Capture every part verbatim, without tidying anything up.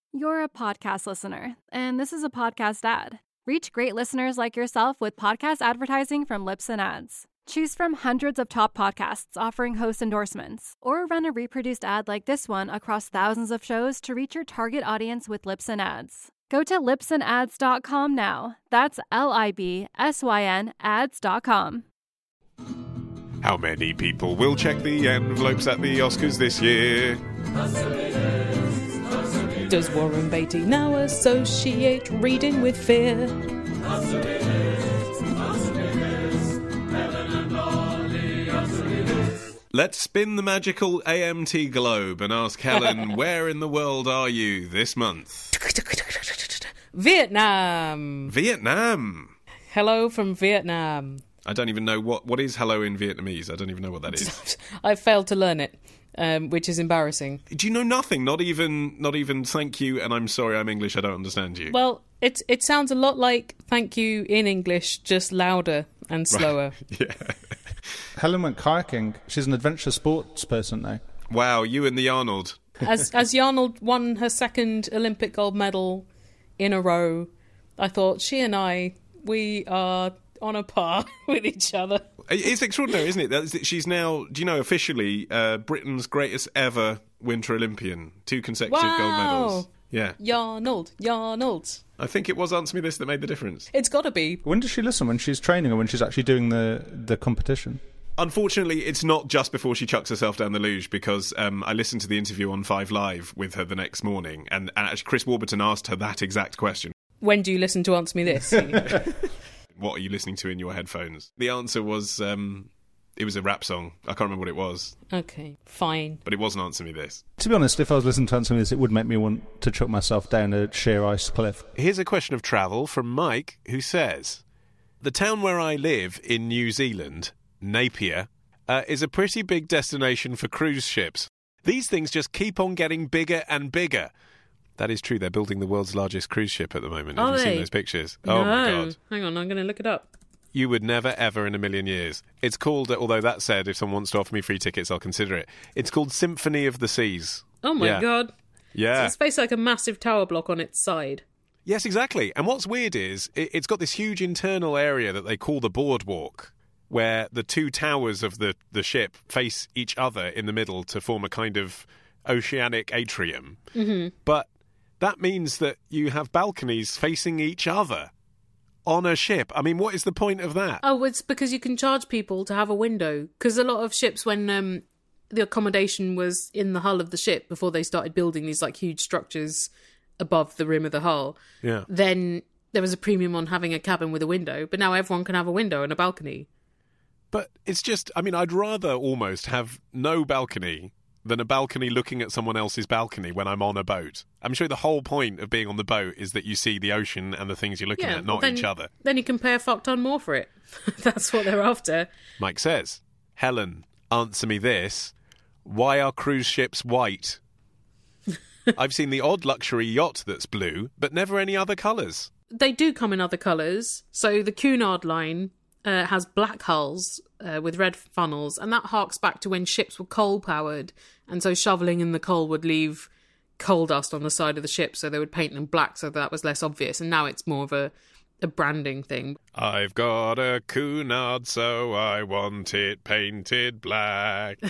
You're a podcast listener, and this is a podcast ad. Reach great listeners like yourself with podcast advertising from Libsyn Ads. Choose from hundreds of top podcasts offering host endorsements, or run a reproduced ad like this one across thousands of shows to reach your target audience with Libsyn Ads. Go to libsyn ads dot com now. That's L I B S Y N ads dot com. How many people will check the envelopes at the Oscars this year? Does Warren Beatty now associate reading with fear? Let's spin the magical A M T globe and ask Helen, where in the world are you this month? Vietnam! Vietnam! Hello from Vietnam. I don't even know what... What is hello in Vietnamese? I don't even know what that is. I failed to learn it. Um, which is embarrassing. Do you know nothing? Not even, not even thank you, and I'm sorry, I'm English, I don't understand you. Well, it it sounds a lot like thank you in English, just louder and slower. Right. Yeah. Helen went kayaking. She's an adventure sports person now. Wow, you and the Arnold. As as Yarnold won her second Olympic gold medal in a row, I thought she and I, we are on a par with each other. It's extraordinary, isn't it? That she's now, do you know, officially uh, Britain's greatest ever Winter Olympian. Two consecutive wow. gold medals. Yeah. Yarnold, Yarnold. I think it was Answer Me This that made the difference. It's got to be. When does she listen? When she's training or when she's actually doing the, the competition? Unfortunately, it's not just before she chucks herself down the luge, because um, I listened to the interview on Five Live with her the next morning, and, and actually Chris Warburton asked her that exact question. When do you listen to Answer Me This? What are you listening to in your headphones? The answer was, um, it was a rap song. I can't remember what it was. Okay, fine. But it wasn't Answer Me This. To be honest, if I was listening to Answer Me This, it would make me want to chuck myself down a sheer ice cliff. Here's a question of travel from Mike, who says, the town where I live in New Zealand, Napier, uh, is a pretty big destination for cruise ships. These things just keep on getting bigger and bigger. That is true. They're building the world's largest cruise ship at the moment. Are Have you they? seen those pictures? No. Oh, my God. Hang on, I'm going to look it up. You would never, ever in a million years. It's called, although that said, if someone wants to offer me free tickets, I'll consider it. It's called Symphony of the Seas. Oh, my yeah. God. Yeah. So it's basically like a massive tower block on its side. Yes, exactly. And what's weird is it, it's got this huge internal area that they call the boardwalk, where the two towers of the, the ship face each other in the middle to form a kind of oceanic atrium. Mm-hmm. But that means that you have balconies facing each other on a ship. I mean, what is the point of that? Oh, it's because you can charge people to have a window. Because a lot of ships, when um, the accommodation was in the hull of the ship before they started building these like huge structures above the rim of the hull, Yeah. then there was a premium on having a cabin with a window. But now everyone can have a window and a balcony. But it's just, I mean, I'd rather almost have no balcony than a balcony looking at someone else's balcony when I'm on a boat. I'm sure the whole point of being on the boat is that you see the ocean and the things you're looking Yeah, at, not then, each other. Then you can pay a fuck ton more for it. That's what they're after. Mike says, Helen, answer me this. Why are cruise ships white? I've seen the odd luxury yacht that's blue, but never any other colours. They do come in other colours. So the Cunard line uh, has black hulls uh, with red funnels, and that harks back to when ships were coal-powered, and so shoveling in the coal would leave coal dust on the side of the ship, so they would paint them black so that was less obvious, and now it's more of a, a branding thing. I've got a Cunard, so I want it painted black.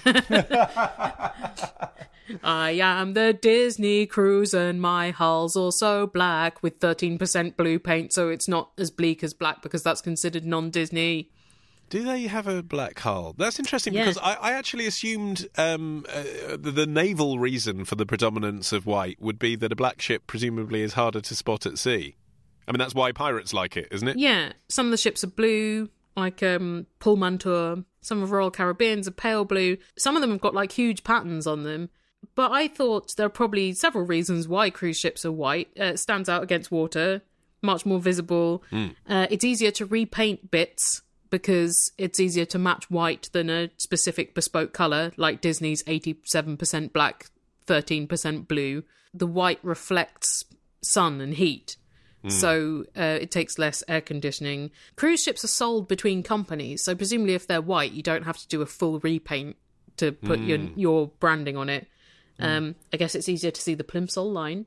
I am the Disney cruise and my hull's also black with thirteen percent blue paint, so it's not as bleak as black because that's considered non-Disney. Do they have a black hull? That's interesting Yeah. because I, I actually assumed um, uh, the, the naval reason for the predominance of white would be that a black ship presumably is harder to spot at sea. I mean, that's why pirates like it, isn't it? Yeah, some of the ships are blue, like um, Pullmantur. Some of Royal Caribbean's are pale blue. Some of them have got like huge patterns on them. But I thought there are probably several reasons why cruise ships are white. Uh, it stands out against water, much more visible. Mm. Uh, it's easier to repaint bits because it's easier to match white than a specific bespoke colour, like Disney's eighty-seven percent black, thirteen percent blue. The white reflects sun and heat. Mm. So uh, it takes less air conditioning. Cruise ships are sold between companies, so presumably if they're white, you don't have to do a full repaint to put mm. your your branding on it. Um, I guess it's easier to see the Plimsoll line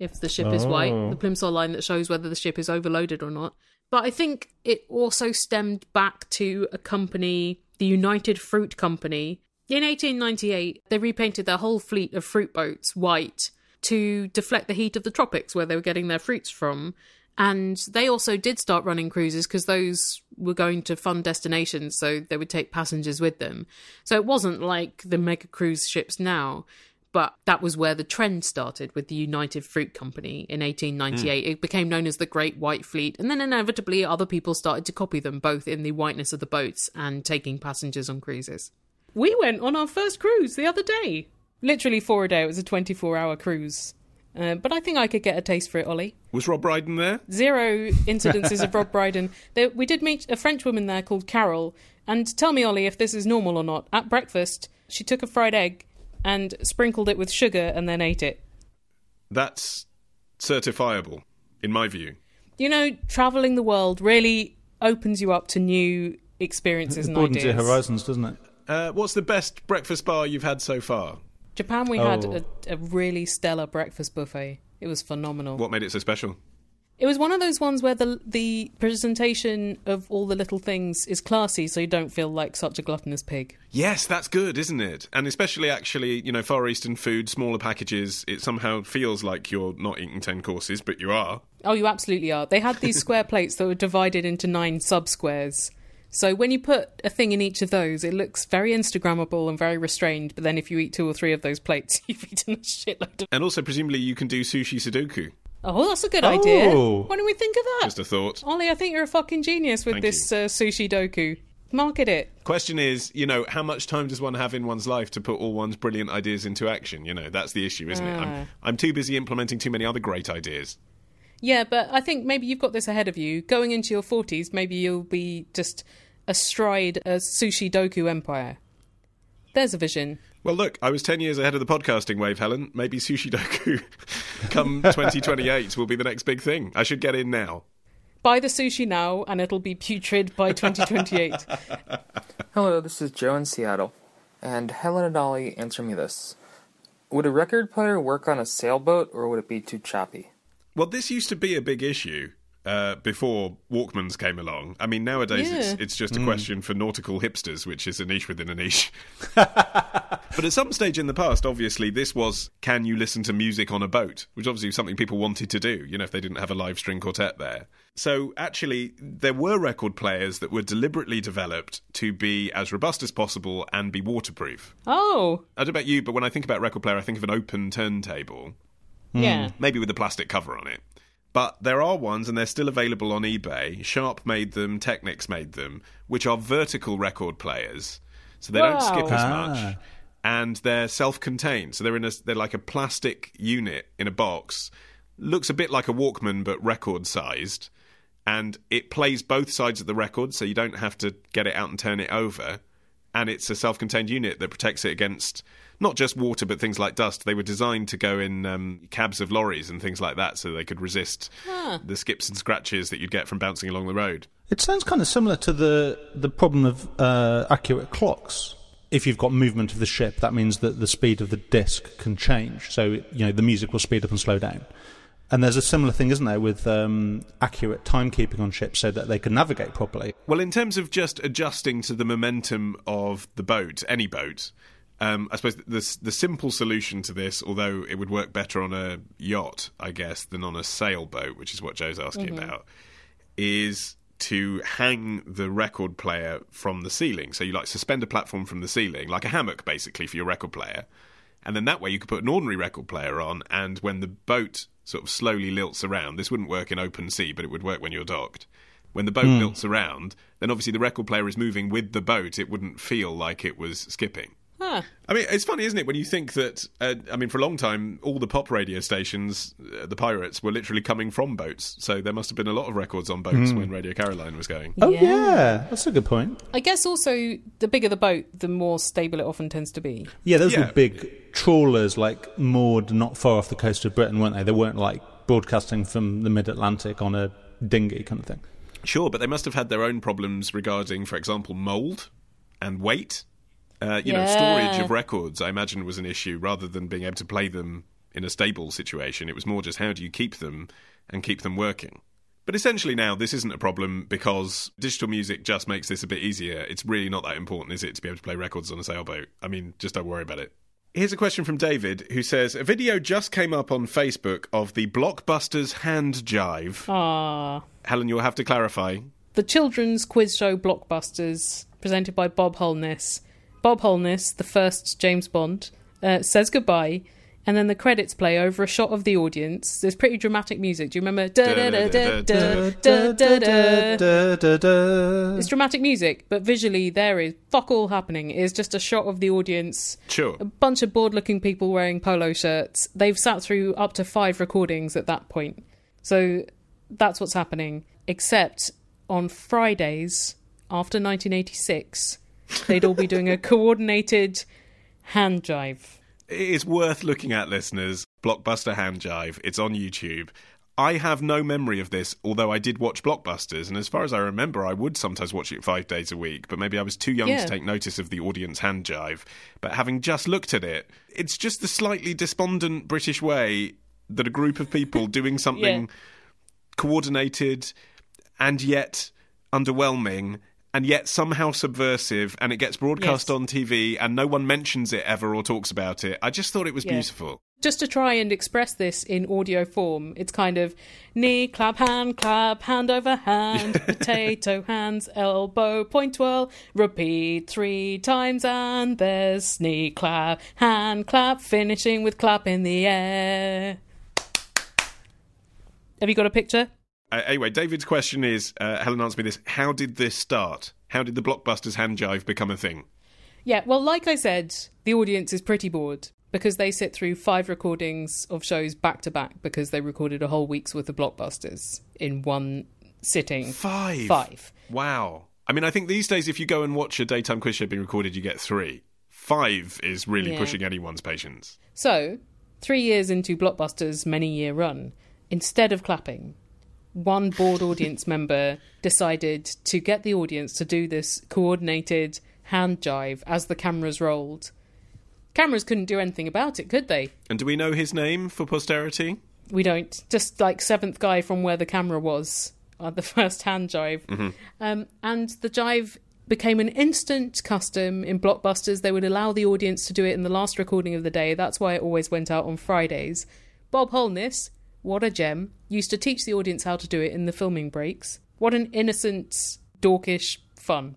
if the ship is white, Oh. the Plimsoll line that shows whether the ship is overloaded or not. But I think it also stemmed back to a company, the United Fruit Company. In eighteen ninety-eight, they repainted their whole fleet of fruit boats white to deflect the heat of the tropics where they were getting their fruits from. And they also did start running cruises because those were going to fun destinations, so they would take passengers with them. So it wasn't like the mega cruise ships now, but that was where the trend started with the United Fruit Company in eighteen ninety-eight. Mm. It became known as the Great White Fleet, and then inevitably other people started to copy them, both in the whiteness of the boats and taking passengers on cruises. We went on our first cruise the other day. Literally for a day. It was a twenty-four hour cruise. Uh, but I think I could get a taste for it, Ollie. Was Rob Brydon there? Zero incidences of Rob Brydon. There, we did meet a French woman there called Carol, and tell me, Ollie, if this is normal or not. At breakfast, she took a fried egg and sprinkled it with sugar and then ate it. That's certifiable, in my view. You know, travelling the world really opens you up to new experiences and broadens ideas. your horizons, doesn't it? Uh, what's the best breakfast bar you've had so far? Japan, we Oh. had a, a really stellar breakfast buffet. It was phenomenal. What made it so special? It was one of those ones where the the presentation of all the little things is classy, so you don't feel like such a gluttonous pig. Yes, that's good, isn't it? And especially, actually, you know, Far Eastern food, smaller packages, it somehow feels like you're not eating ten courses, but you are. Oh, you absolutely are. They had these square plates that were divided into nine sub-squares. So when you put a thing in each of those, it looks very Instagrammable and very restrained, but then if you eat two or three of those plates, you've eaten a shitload of... And also, presumably, you can do sushi Sudoku. Oh, that's a good idea. Oh. Why don't we think of that? Just a thought. Ollie, I think you're a fucking genius with Thank this uh, sushi doku. Market it. Question is, you know, how much time does one have in one's life to put all one's brilliant ideas into action? You know, that's the issue, isn't it? Ah. I'm, I'm too busy implementing too many other great ideas. Yeah, but I think maybe you've got this ahead of you. Going into your forties, maybe you'll be just astride a sushi doku empire. There's a vision. Well, look, I was ten years ahead of the podcasting wave, Helen. Maybe Sushi Doku come twenty twenty-eight will be the next big thing. I should get in now. Buy the sushi now, and it'll be putrid by twenty twenty-eight. Hello, this is Joe in Seattle. And Helen and Ollie, answer me this. Would a record player work on a sailboat, or would it be too choppy? Well, this used to be a big issue uh, before Walkmans came along. I mean, nowadays Yeah. it's, it's just a question for nautical hipsters, which is a niche within a niche. But at some stage in the past, obviously, this was, can you listen to music on a boat? Which obviously was something people wanted to do, you know, if they didn't have a live string quartet there. So actually, there were record players that were deliberately developed to be as robust as possible and be waterproof. Oh, I don't know about you, but when I think about record player, I think of an open turntable, yeah. maybe with a plastic cover on it. But there are ones, and they're still available on eBay. Sharp made them, Technics made them, which are vertical record players. So they don't Wow. skip as Ah. much. And they're self-contained. So they're in a, they're like a plastic unit in a box. Looks a bit like a Walkman, but record-sized. And it plays both sides of the record, so you don't have to get it out and turn it over. And it's a self-contained unit that protects it against not just water, but things like dust. They were designed to go in um, cabs of lorries and things like that, so they could resist Huh. the skips and scratches that you'd get from bouncing along the road. It sounds kind of similar to the the problem of uh, accurate clocks. If you've got movement of the ship, that means that the speed of the disc can change. So, you know, the music will speed up and slow down. And there's a similar thing, isn't there, with um, accurate timekeeping on ships so that they can navigate properly. Well, in terms of just adjusting to the momentum of the boat, any boat, um, I suppose the, the simple solution to this, although it would work better on a yacht, I guess, than on a sailboat, which is what Joe's asking Mm-hmm. about, is to hang the record player from the ceiling. So you like suspend a platform from the ceiling, like a hammock basically for your record player. And then that way you could put an ordinary record player on, and when the boat sort of slowly lilts around, this wouldn't work in open sea, but it would work when you're docked. When the boat Mm. lilts around, then obviously the record player is moving with the boat. It wouldn't feel like it was skipping. Huh. I mean, it's funny, isn't it, when you think that, uh, I mean, for a long time, all the pop radio stations, uh, the pirates, were literally coming from boats. So there must have been a lot of records on boats when Radio Caroline was going. Oh, Yeah. yeah. That's a good point. I guess also the bigger the boat, the more stable it often tends to be. Yeah, those Yeah. were big trawlers, like, moored not far off the coast of Britain, weren't they? They weren't, like, broadcasting from the mid-Atlantic on a dinghy kind of thing. Sure, but they must have had their own problems regarding, for example, mould and weight. Uh, you know, Yeah. storage of records, I imagine, was an issue rather than being able to play them in a stable situation. It was more just how do you keep them and keep them working. But essentially now, this isn't a problem because digital music just makes this a bit easier. It's really not that important, is it, to be able to play records on a sailboat? I mean, just don't worry about it. Here's a question from David, who says, a video just came up on Facebook of the Blockbusters hand jive. Ah. Helen, you'll have to clarify. The children's quiz show Blockbusters, presented by Bob Holness. Bob Holness, the first James Bond, uh, says goodbye, and then the credits play over a shot of the audience. There's pretty dramatic music. Do you remember? It's dramatic music, but visually there is fuck all happening. It is just a shot of the audience. Sure. A bunch of bored-looking people wearing polo shirts. They've sat through up to five recordings at that point. So that's what's happening. Except on Fridays, after nineteen eighty-six, they'd all be doing a coordinated hand jive. It is worth looking at, listeners. Blockbuster hand jive. It's on YouTube. I have no memory of this, although I did watch Blockbusters, and as far as I remember, I would sometimes watch it five days a week, but maybe I was too young Yeah. to take notice of the audience hand jive. But having just looked at it, it's just the slightly despondent British way that a group of people doing something Yeah. coordinated and yet underwhelming and yet somehow subversive, and it gets broadcast Yes. on T V and no one mentions it ever or talks about it. I just thought it was Yeah. beautiful. Just to try and express this in audio form, it's kind of knee clap, hand clap, hand over hand, potato hands, elbow, point twirl, repeat three times, and there's knee clap, hand clap, finishing with clap in the air. Have you got a picture? Uh, anyway, David's question is, uh, Helen, answer me this, how did this start? How did the Blockbusters hand jive become a thing? Yeah, well, like I said, the audience is pretty bored because they sit through five recordings of shows back to back because they recorded a whole week's worth of Blockbusters in one sitting. Five? Five. Wow. I mean, I think these days if you go and watch a daytime quiz show being recorded, you get three. Five is really Yeah. pushing anyone's patience. So, three years into Blockbusters' many-year run, instead of clapping, one bored audience member decided to get the audience to do this coordinated hand jive as the cameras rolled. Cameras couldn't do anything about it, could they? And do we know his name for posterity? We don't. Just like seventh guy from where the camera was at the first hand jive. Mm-hmm. Um, and the jive became an instant custom in Blockbusters. They would allow the audience to do it in the last recording of the day. That's why it always went out on Fridays. Bob Holness, what a gem, used to teach the audience how to do it in the filming breaks. What an innocent, dorkish fun.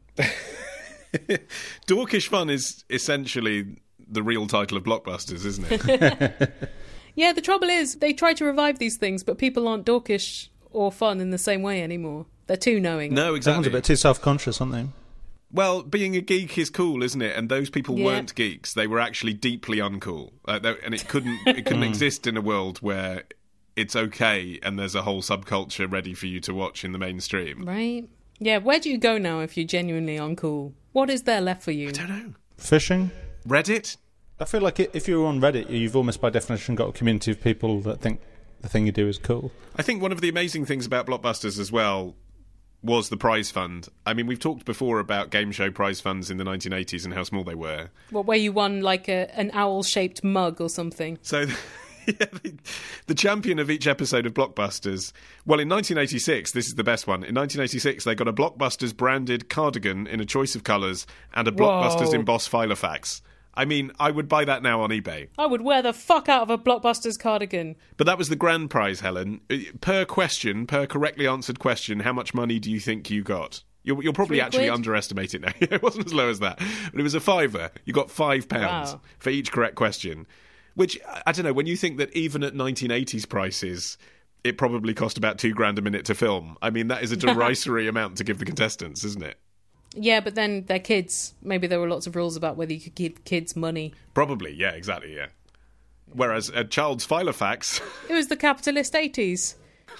Dorkish fun is essentially the real title of Blockbusters, isn't it? Yeah, the trouble is, they try to revive these things, but people aren't dorkish or fun in the same way anymore. They're too knowing. No, exactly. Everyone's a bit too self-conscious, aren't they? Well, being a geek is cool, isn't it? And those people Yeah. weren't geeks; they were actually deeply uncool, uh, they- and it couldn't it couldn't exist in a world where it's okay and there's a whole subculture ready for you to watch in the mainstream. Right? Yeah, where do you go now if you're genuinely uncool? What is there left for you? I don't know. Fishing? Reddit? I feel like if you're on Reddit, you've almost by definition got a community of people that think the thing you do is cool. I think one of the amazing things about Blockbusters as well was the prize fund. I mean, we've talked before about game show prize funds in the nineteen eighties and how small they were. What, where you won like a, an owl-shaped mug or something? So, yeah, the, the champion of each episode of Blockbusters, well, in nineteen eighty-six, this is the best one. In nineteen eighty-six, they got a Blockbusters branded cardigan in a choice of colours and a Blockbusters Whoa. embossed Filofax. I mean, I would buy that now on eBay. I would wear the fuck out of a Blockbusters cardigan. But that was the grand prize, Helen. Per question, per correctly answered question, how much money do you think you got? You'll, you'll probably Three actually quid? underestimate it now. It wasn't as low as that. But it was a fiver. You got five pounds Wow. for each correct question. Which, I don't know, when you think that even at nineteen eighties prices, it probably cost about two grand a minute to film. I mean, that is a derisory amount to give the contestants, isn't it? Yeah, but then they're kids. Maybe there were lots of rules about whether you could give kids money. Probably, yeah, exactly, yeah. Whereas a child's Filofax... It was the capitalist eighties.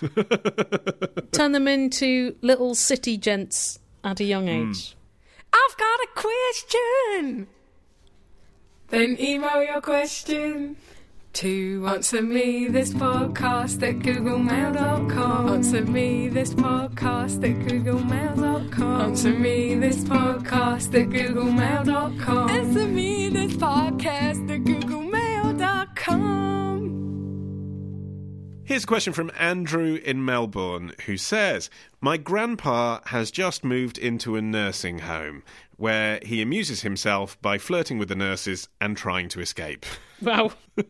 Turn them into little city gents at a young age. I've got a question. Then email your question to answer me this podcast at googlemail dot com. Answer me this podcast at googlemail dot com. Answer me this podcast at googlemail dot com. Answer me this podcast at googlemail dot com. Here's a question from Andrew in Melbourne, who says, my grandpa has just moved into a nursing home where he amuses himself by flirting with the nurses and trying to escape. Wow.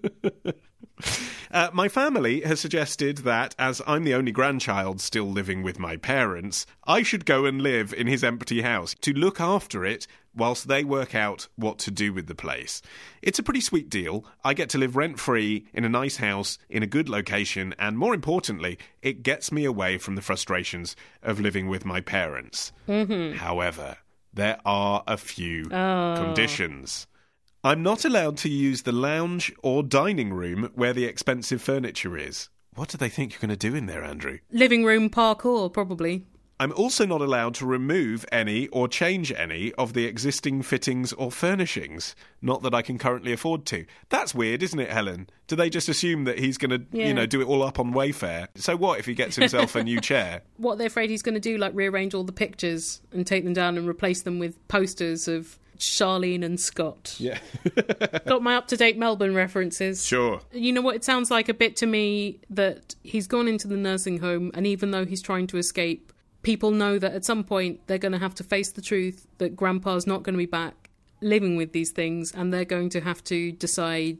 Uh, my family has suggested that, as I'm the only grandchild still living with my parents, I should go and live in his empty house to look after it whilst they work out what to do with the place. It's a pretty sweet deal. I get to live rent-free in a nice house in a good location, and more importantly, it gets me away from the frustrations of living with my parents. Mm-hmm. However, there are a few Oh. conditions. I'm not allowed to use the lounge or dining room where the expensive furniture is. What do they think you're going to do in there, Andrew? Living room parkour, probably. I'm also not allowed to remove any or change any of the existing fittings or furnishings. Not that I can currently afford to. That's weird, isn't it, Helen? Do they just assume that he's going to, Yeah. you know, do it all up on Wayfair? So what if he gets himself a new chair? What they're afraid he's going to do, like rearrange all the pictures and take them down and replace them with posters of Charlene and Scott. Yeah. Got my up-to-date Melbourne references. Sure. You know what? It sounds like a bit to me that he's gone into the nursing home, and even though he's trying to escape, people know that at some point they're going to have to face the truth that Grandpa's not going to be back living with these things, and they're going to have to decide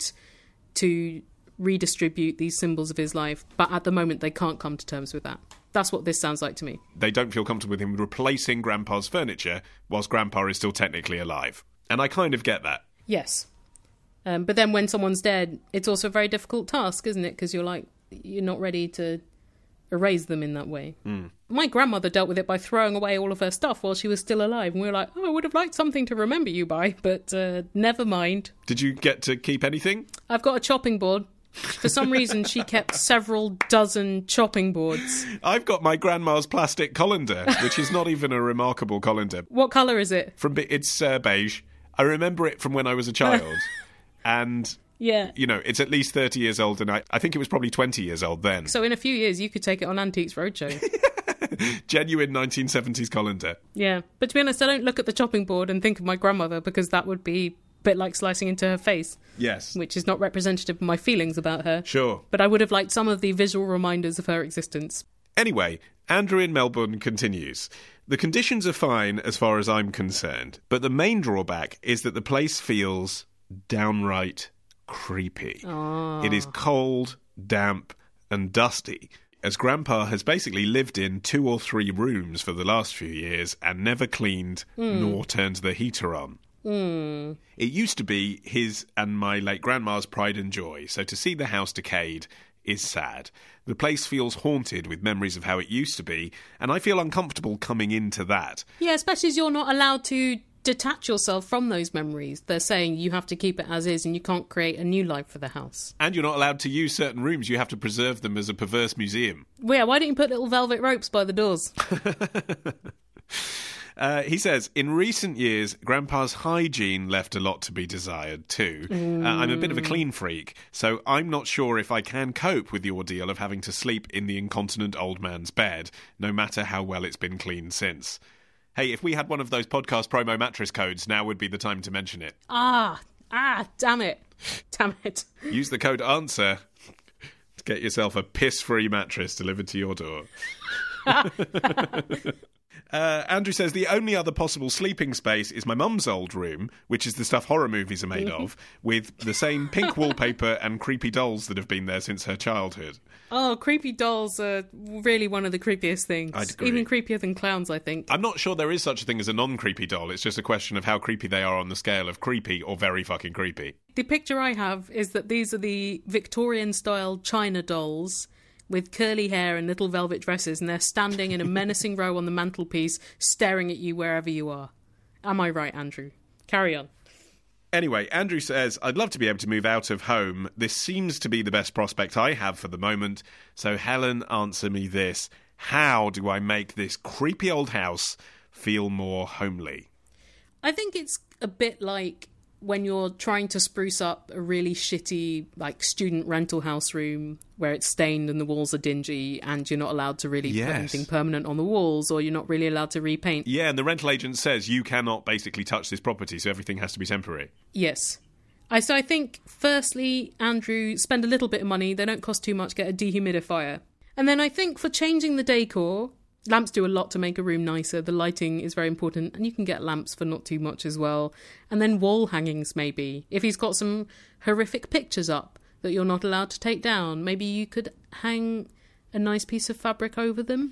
to redistribute these symbols of his life. But at the moment, they can't come to terms with that. That's what this sounds like to me. They don't feel comfortable with him replacing Grandpa's furniture whilst Grandpa is still technically alive. And I kind of get that. Yes. Um, but then when someone's dead, it's also a very difficult task, isn't it? Because you're like, you're not ready to erase them in that way. Mm. My grandmother dealt with it by throwing away all of her stuff while she was still alive. And we were like, oh, I would have liked something to remember you by, but uh, never mind. Did you get to keep anything? I've got a chopping board. For some reason, she kept several dozen chopping boards. I've got my grandma's plastic colander, which is not even a remarkable colander. What colour is it? From It's uh, beige. I remember it from when I was a child. And, Yeah. you know, it's at least thirty years old, and I, I think it was probably twenty years old then. So in a few years, you could take it on Antiques Roadshow. Genuine nineteen seventies colander. Yeah. But to be honest, I don't look at the chopping board and think of my grandmother, because that would be a bit like slicing into her face, Yes. which is not representative of my feelings about her. Sure. But I would have liked some of the visual reminders of her existence. Anyway, Andrew in Melbourne continues. The conditions are fine as far as I'm concerned, but the main drawback is that the place feels downright creepy. It is cold, damp, and dusty, as Grandpa has basically lived in two or three rooms for the last few years and never cleaned nor turned the heater on. Mm. It used to be his and my late grandma's pride and joy, so to see the house decayed is sad. The place feels haunted with memories of how it used to be, and I feel uncomfortable coming into that. Yeah, especially as you're not allowed to detach yourself from those memories. They're saying you have to keep it as is and you can't create a new life for the house. And you're not allowed to use certain rooms. You have to preserve them as a perverse museum. Well, yeah, why don't you put little velvet ropes by the doors? Uh, he says, in recent years, Grandpa's hygiene left a lot to be desired too. Uh, I'm a bit of a clean freak, so I'm not sure if I can cope with the ordeal of having to sleep in the incontinent old man's bed, no matter how well it's been cleaned since. Hey, if we had one of those podcast promo mattress codes, now would be the time to mention it. Ah, ah, damn it. Damn it. Use the code ANSWER to get yourself a piss-free mattress delivered to your door. Uh, Andrew says, the only other possible sleeping space is my mum's old room, which is the stuff horror movies are made of, with the same pink wallpaper and creepy dolls that have been there since her childhood. Oh, creepy dolls are really one of the creepiest things. I'd agree. Even creepier than clowns, I think. I'm not sure there is such a thing as a non-creepy doll. It's just a question of how creepy they are on the scale of creepy or very fucking creepy. The picture I have is that these are the Victorian-style China dolls with curly hair and little velvet dresses, and they're standing in a menacing row on the mantelpiece, staring at you wherever you are. Am I right, Andrew? Carry on. Anyway, Andrew says, I'd love to be able to move out of home. This seems to be the best prospect I have for the moment. So, Helen, answer me this. How do I make this creepy old house feel more homely? I think it's a bit like when you're trying to spruce up a really shitty, like, student rental house room where it's stained and the walls are dingy and you're not allowed to really Yes. put anything permanent on the walls, or you're not really allowed to repaint. Yeah, and the rental agent says you cannot basically touch this property, so everything has to be temporary. Yes. I so I think, firstly, Andrew, spend a little bit of money. They don't cost too much. Get a dehumidifier. And then I think for changing the decor, lamps do a lot to make a room nicer. The lighting is very important, and you can get lamps for not too much as well. And then wall hangings, maybe. If he's got some horrific pictures up that you're not allowed to take down, maybe you could hang a nice piece of fabric over them.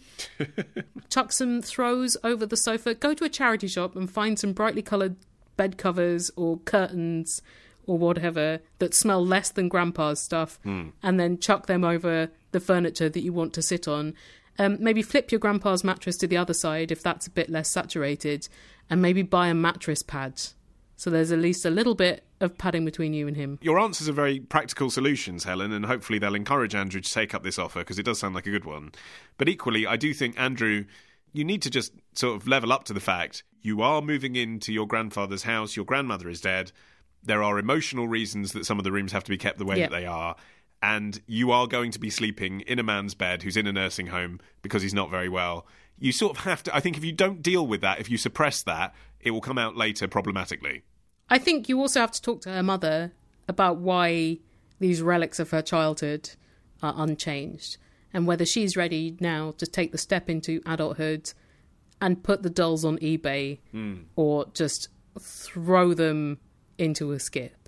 Chuck some throws over the sofa. Go to a charity shop and find some brightly coloured bed covers or curtains or whatever that smell less than Grandpa's stuff, mm. and then chuck them over the furniture that you want to sit on. Um, maybe flip your Grandpa's mattress to the other side if that's a bit less saturated, and maybe buy a mattress pad. So there's at least a little bit of padding between you and him. Your answers are very practical solutions, Helen, and hopefully they'll encourage Andrew to take up this offer, because it does sound like a good one. But equally, I do think, Andrew, you need to just sort of level up to the fact you are moving into your grandfather's house, your grandmother is dead, there are emotional reasons that some of the rooms have to be kept the way yeah. that they are, and you are going to be sleeping in a man's bed who's in a nursing home because he's not very well. You sort of have to, I think if you don't deal with that, if you suppress that, it will come out later problematically. I think you also have to talk to her mother about why these relics of her childhood are unchanged, and whether she's ready now to take the step into adulthood and put the dolls on eBay mm. or just throw them into a skip.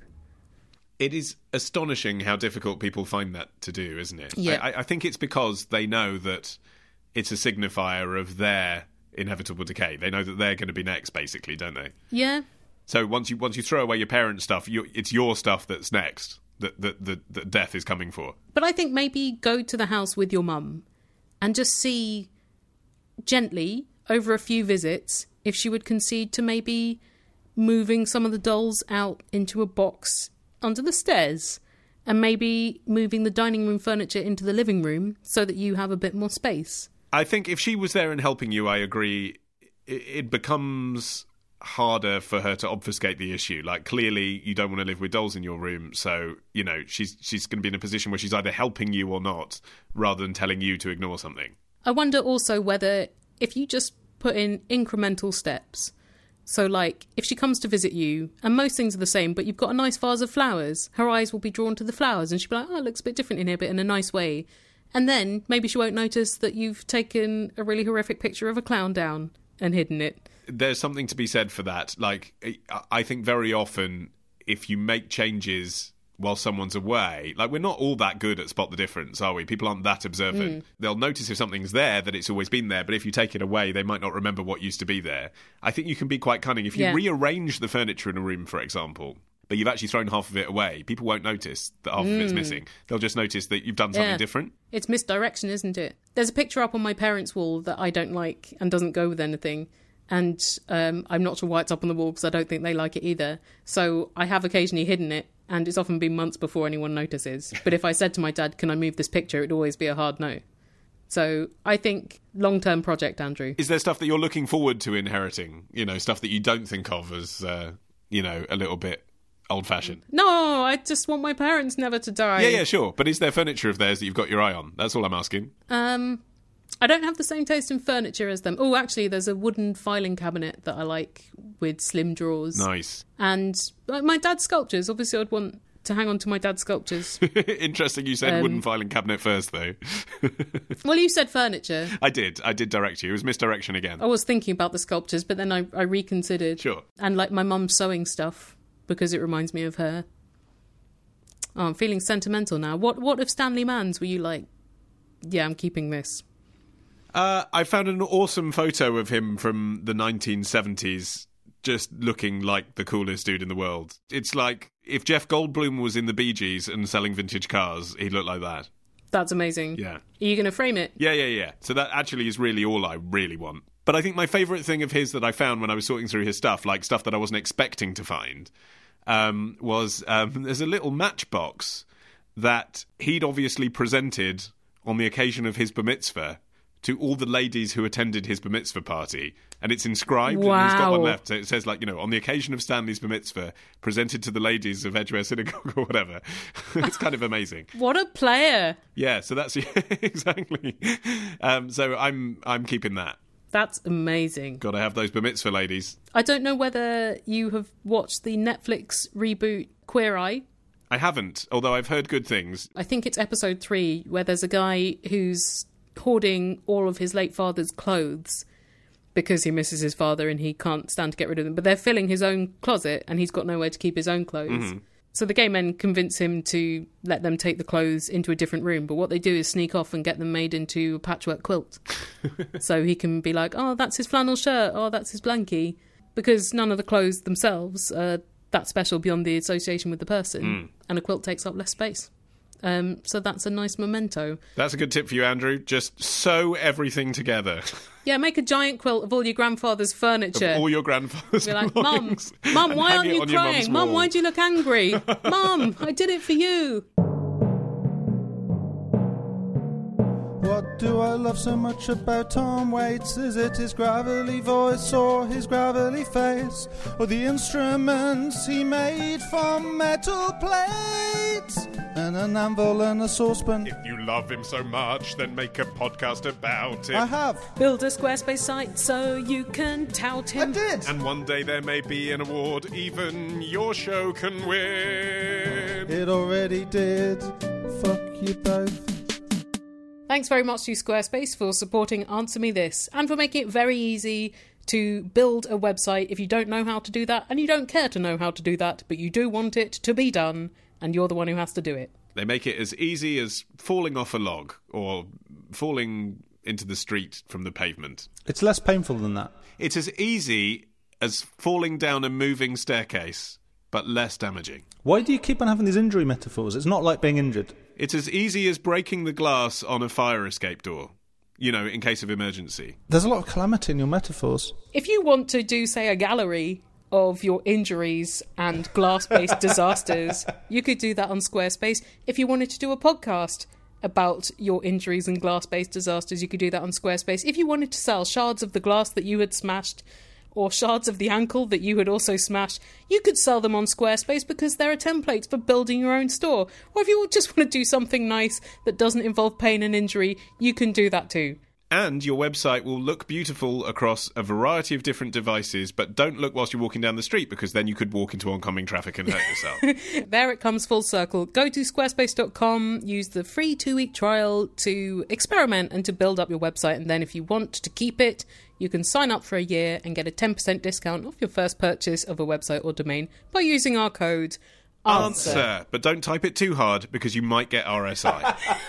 It is astonishing how difficult people find that to do, isn't it? Yeah. I, I think it's because they know that it's a signifier of their inevitable decay. They know that they're going to be next, basically, don't they? Yeah. So once you once you throw away your parents' stuff, you, it's your stuff that's next, that, that, that, that death is coming for. But I think maybe go to the house with your mum and just see gently, over a few visits, if she would concede to maybe moving some of the dolls out into a box under the stairs, and maybe moving the dining room furniture into the living room so that you have a bit more space. I think if she was there and helping you, I agree, it, it becomes harder for her to obfuscate the issue. Like, clearly you don't want to live with dolls in your room, so, you know, she's she's going to be in a position where she's either helping you or not, rather than telling you to ignore something. I wonder also whether, if you just put in incremental steps, so like, if she comes to visit you, and most things are the same, but you've got a nice vase of flowers, her eyes will be drawn to the flowers, and she'll be like, oh, it looks a bit different in here, but in a nice way. And then maybe she won't notice that you've taken a really horrific picture of a clown down and hidden it. There's something to be said for that. Like, I think very often, if you make changes while someone's away, like, we're not all that good at spot the difference, are we? People aren't that observant. Mm. They'll notice if something's there, that it's always been there, but if you take it away, they might not remember what used to be there. I think you can be quite cunning. If you yeah. rearrange the furniture in a room, for example, but you've actually thrown half of it away, people won't notice that half mm. of it's missing. They'll just notice that you've done something yeah. different. It's misdirection, isn't it? There's a picture up on my parents' wall that I don't like and doesn't go with anything. And um, I'm not sure why it's up on the wall, because I don't think they like it either. So I have occasionally hidden it, and it's often been months before anyone notices. But if I said to my dad, can I move this picture, it'd always be a hard no. So I think long-term project, Andrew. Is there stuff that you're looking forward to inheriting? You know, stuff that you don't think of as, uh, you know, a little bit old-fashioned? No, I just want my parents never to die. Yeah, yeah, sure. But is there furniture of theirs that you've got your eye on? That's all I'm asking. Um... I don't have the same taste in furniture as them. Oh, actually, there's a wooden filing cabinet that I like with slim drawers. Nice. And like, my dad's sculptures. Obviously, I'd want to hang on to my dad's sculptures. Interesting you said um, wooden filing cabinet first, though. Well, you said furniture. I did. I did direct you. It was misdirection again. I was thinking about the sculptures, but then I, I reconsidered. Sure. And like my mum's sewing stuff, because it reminds me of her. Oh, I'm feeling sentimental now. What, what of Stanley Mann's were you like, yeah, I'm keeping this? Uh, I found an awesome photo of him from the nineteen seventies, just looking like the coolest dude in the world. It's like if Jeff Goldblum was in the Bee Gees and selling vintage cars, he'd look like that. That's amazing. Yeah. Are you going to frame it? Yeah, yeah, yeah. So that actually is really all I really want. But I think my favourite thing of his that I found when I was sorting through his stuff, like stuff that I wasn't expecting to find, um, was um, there's a little matchbox that he'd obviously presented on the occasion of his bar mitzvah to all the ladies who attended his bar mitzvah party. And it's inscribed, wow. and he's got one left. So it says, like, you know, on the occasion of Stanley's bar mitzvah, presented to the ladies of Edgware Synagogue or whatever. It's kind of amazing. What a player. Yeah, so that's, yeah, exactly. Um, so I'm I'm keeping that. That's amazing. Got to have those bar mitzvah ladies. I don't know whether you have watched the Netflix reboot Queer Eye? I haven't, although I've heard good things. I think it's episode three, where there's a guy who's hoarding all of his late father's clothes because he misses his father and he can't stand to get rid of them. But they're filling his own closet and he's got nowhere to keep his own clothes. Mm-hmm. So the gay men convince him to let them take the clothes into a different room. But what they do is sneak off and get them made into a patchwork quilt. So he can be like, oh, that's his flannel shirt. Oh, that's his blankie. Because none of the clothes themselves are that special beyond the association with the person. Mm. And a quilt takes up less space. Um, so that's a nice memento. That's a good tip for you, Andrew. Just sew everything together. Yeah, make a giant quilt of all your grandfather's furniture. Of all your grandfather's Be like, Mum, Mum, why aren't you crying? Mum, why do you look angry? Mum, I did it for you. What do I love so much about Tom Waits? Is it his gravelly voice or his gravelly face? Or the instruments he made from metal plates? And an anvil and a saucepan. If you love him so much, then make a podcast about it. I have. Build a Squarespace site so you can tout him. I did. And one day there may be an award even your show can win. It already did. Fuck you both. Thanks very much to Squarespace for supporting Answer Me This and for making it very easy to build a website if you don't know how to do that and you don't care to know how to do that, but you do want it to be done and you're the one who has to do it. They make it as easy as falling off a log or falling into the street from the pavement. It's less painful than that. It's as easy as falling down a moving staircase, but less damaging. Why do you keep on having these injury metaphors? It's not like being injured. It's as easy as breaking the glass on a fire escape door, you know, in case of emergency. There's a lot of calamity in your metaphors. If you want to do, say, a gallery of your injuries and glass-based disasters, you could do that on Squarespace. If you wanted to do a podcast about your injuries and glass-based disasters, you could do that on Squarespace. If you wanted to sell shards of the glass that you had smashed or shards of the ankle that you had also smashed, you could sell them on Squarespace because there are templates for building your own store. Or if you just want to do something nice that doesn't involve pain and injury, you can do that too. And your website will look beautiful across a variety of different devices, but don't look whilst you're walking down the street because then you could walk into oncoming traffic and hurt yourself. There it comes full circle. Go to squarespace dot com, use the free two-week trial to experiment and to build up your website, and then if you want to keep it, you can sign up for a year and get a ten percent discount off your first purchase of a website or domain by using our code ANSWER. Answer, but don't type it too hard because you might get R S I.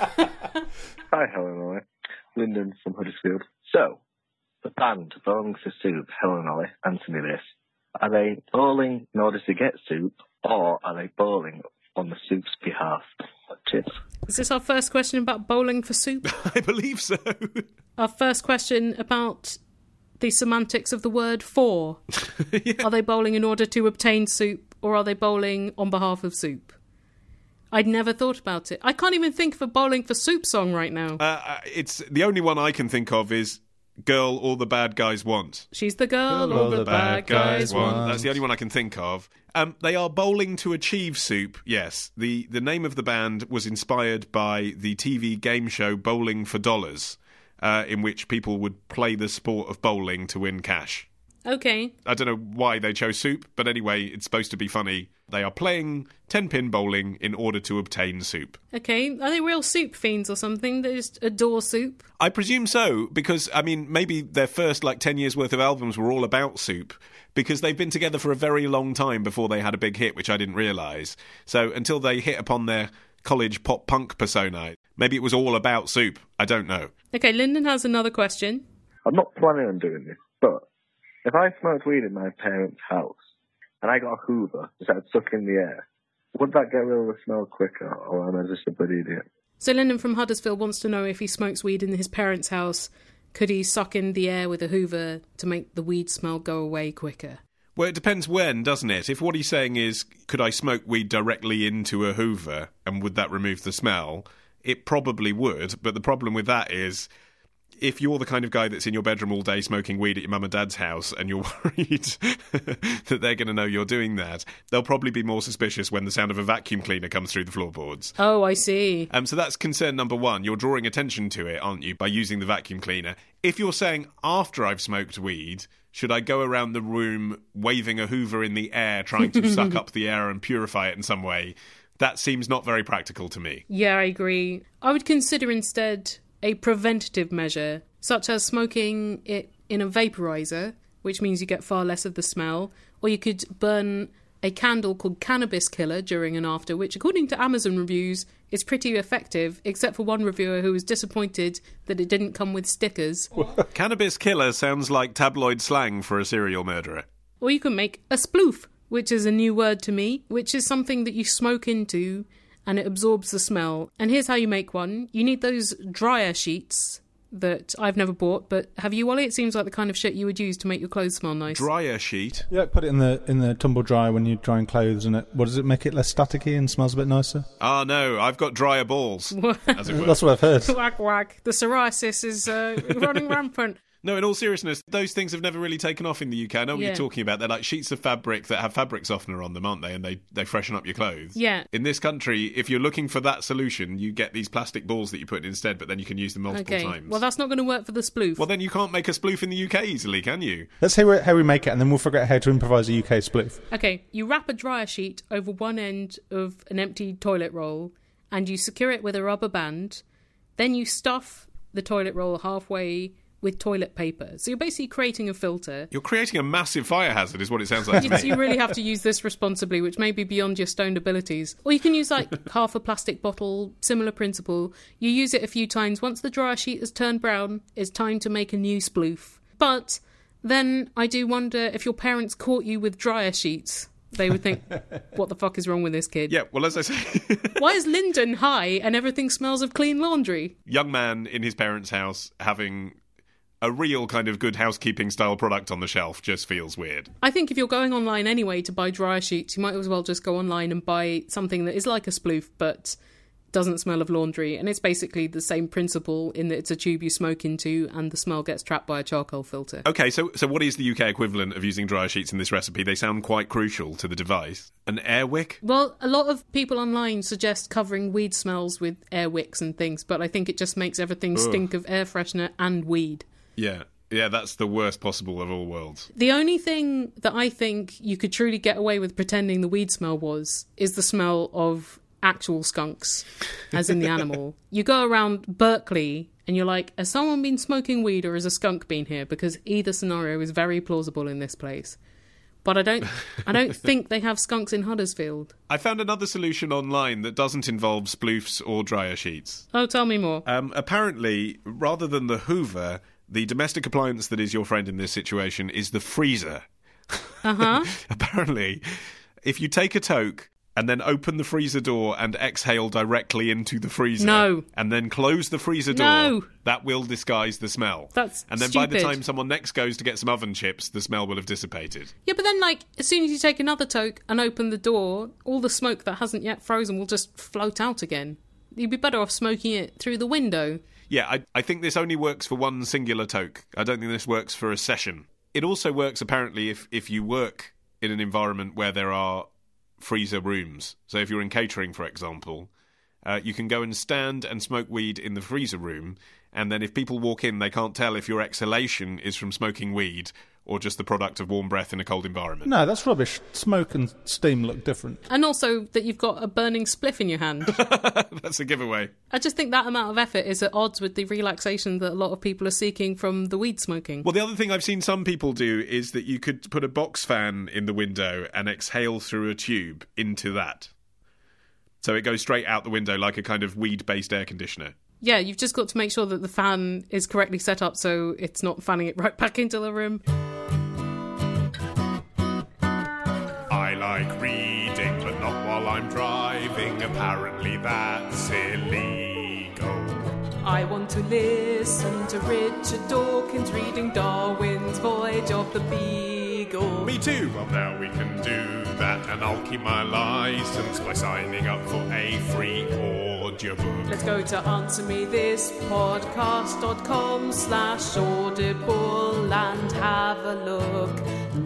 Hi, Helen Ollie. Lyndon from Huddersfield. So, the band Bowling for Soup, Helen Ollie, answer me this. Are they bowling in order to get soup, or are they bowling on the soup's behalf? Cheers. Is this our first question about bowling for soup? I believe so. Our first question about the semantics of the word for. Yeah. Are they bowling in order to obtain soup, or are they bowling on behalf of soup? I'd never thought about it. I can't even think of a Bowling for Soup song right now. Uh, it's the only one I can think of is Girl All the Bad Guys Want. She's the girl, girl all the, the bad, bad guys, guys want. want. That's the only one I can think of. Um, they are bowling to achieve soup, yes. The, the name of the band was inspired by the T V game show Bowling for Dollars, uh, in which people would play the sport of bowling to win cash. Okay. I don't know why they chose soup, but anyway, it's supposed to be funny. They are playing ten-pin bowling in order to obtain soup. Okay. Are they real soup fiends or something? They just adore soup? I presume so, because, I mean, maybe their first, like, ten years' worth of albums were all about soup, because they've been together for a very long time before they had a big hit, which I didn't realise. So until they hit upon their college pop-punk persona, maybe it was all about soup. I don't know. Okay, Lyndon has another question. I'm not planning on doing this, but if I smoked weed in my parents' house and I got a Hoover and started sucking the air, would that get rid of the smell quicker, or am I just a bloody idiot? So Lyndon from Huddersfield wants to know if he smokes weed in his parents' house, could he suck in the air with a Hoover to make the weed smell go away quicker? Well, it depends when, doesn't it? If what he's saying is, could I smoke weed directly into a Hoover and would that remove the smell? It probably would, but the problem with that is if you're the kind of guy that's in your bedroom all day smoking weed at your mum and dad's house and you're worried that they're going to know you're doing that, they'll probably be more suspicious when the sound of a vacuum cleaner comes through the floorboards. Oh, I see. Um, so that's concern number one. You're drawing attention to it, aren't you, by using the vacuum cleaner. If you're saying, after I've smoked weed, should I go around the room waving a hoover in the air, trying to suck up the air and purify it in some way, that seems not very practical to me. Yeah, I agree. I would consider instead a preventative measure, such as smoking it in a vaporizer, which means you get far less of the smell, or you could burn a candle called Cannabis Killer during and after, which, according to Amazon reviews, is pretty effective, except for one reviewer who was disappointed that it didn't come with stickers. Cannabis Killer sounds like tabloid slang for a serial murderer. Or you can make a sploof, which is a new word to me, which is something that you smoke into and it absorbs the smell. And here's how you make one. You need those dryer sheets that I've never bought, but have you, Wally? It seems like the kind of shit you would use to make your clothes smell nice. Dryer sheet? Yeah, put it in the in the tumble dryer when you're drying clothes, and it, what does it make it less staticky and smells a bit nicer? Ah, no, I've got dryer balls, as it were. That's what I've heard. Whack, whack. The psoriasis is uh, running rampant. No, in all seriousness, those things have never really taken off in the U K. I know what Yeah. you're talking about. They're like sheets of fabric that have fabric softener on them, aren't they? And they, they freshen up your clothes. Yeah. In this country, if you're looking for that solution, you get these plastic balls that you put in instead, but then you can use them multiple Okay, times. well, that's not going to work for the sploof. Well, then you can't make a sploof in the U K easily, can you? Let's hear how we make it, and then we'll figure out how to improvise a U K sploof. Okay, you wrap a dryer sheet over one end of an empty toilet roll and you secure it with a rubber band. Then you stuff the toilet roll halfway with toilet paper. So you're basically creating a filter. You're creating a massive fire hazard, is what it sounds like to You, me. you really have to use this responsibly, which may be beyond your stoned abilities. Or you can use like half a plastic bottle, similar principle. You use it a few times. Once the dryer sheet has turned brown, it's time to make a new sploof. But then I do wonder if your parents caught you with dryer sheets. They would think, what the fuck is wrong with this kid? Yeah, well, as I say... Why is Linden high and everything smells of clean laundry? Young man in his parents' house having a real kind of good housekeeping style product on the shelf just feels weird. I think if you're going online anyway to buy dryer sheets, you might as well just go online and buy something that is like a sploof but doesn't smell of laundry. And it's basically the same principle in that it's a tube you smoke into and the smell gets trapped by a charcoal filter. Okay, so so what is the U K equivalent of using dryer sheets in this recipe? They sound quite crucial to the device. An air wick? Well, a lot of people online suggest covering weed smells with air wicks and things, but I think it just makes everything Ugh. stink of air freshener and weed. Yeah. Yeah, that's the worst possible of all worlds. The only thing that I think you could truly get away with pretending the weed smell was is the smell of actual skunks, as in the animal. You go around Berkeley and you're like, has someone been smoking weed or has a skunk been here? Because either scenario is very plausible in this place. But I don't I don't think they have skunks in Huddersfield. I found another solution online that doesn't involve sploofs or dryer sheets. Oh, tell me more. Um, apparently, rather than the Hoover, the domestic appliance that is your friend in this situation is the freezer. Uh-huh. Apparently, if you take a toke and then open the freezer door and exhale directly into the freezer, No. and then close the freezer door, No. that will disguise the smell. That's And then by the stupid. time someone next goes to get some oven chips, the smell will have dissipated. Yeah, but then, like, as soon as you take another toke and open the door, all the smoke that hasn't yet frozen will just float out again. You'd be better off smoking it through the window. Yeah, I, I think this only works for one singular toke. I don't think this works for a session. It also works, apparently, if, if you work in an environment where there are freezer rooms. So if you're in catering, for example, uh, you can go and stand and smoke weed in the freezer room, and then if people walk in, they can't tell if your exhalation is from smoking weed or just the product of warm breath in a cold environment. No, that's rubbish. Smoke and steam look different. And also that you've got a burning spliff in your hand. That's a giveaway. I just think that amount of effort is at odds with the relaxation that a lot of people are seeking from the weed smoking. Well, the other thing I've seen some people do is that you could put a box fan in the window and exhale through a tube into that. So it goes straight out the window like a kind of weed-based air conditioner. Yeah, you've just got to make sure that the fan is correctly set up so it's not fanning it right back into the room. I like reading, but not while I'm driving. Apparently that's illegal. I want to listen to Richard Dawkins reading Darwin's Voyage of the Beagle. go. Me too. Well, now we can do that, and I'll keep my license by signing up for a free audiobook. Let's go to answer me this podcast.com slash audible and have a look